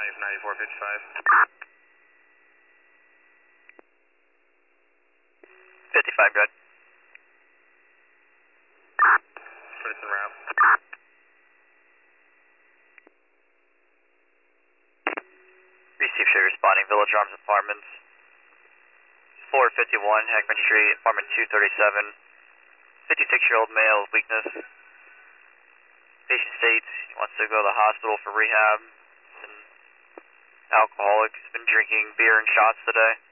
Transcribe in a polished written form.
9455. 55, good. Citizen route. Receive share responding, Village Arms Apartments. Floor 51, Hackman Street, apartment 237. 56-year-old male, weakness. Patient states he wants to go to the hospital for rehab. Alcoholic, has been drinking beer and shots today.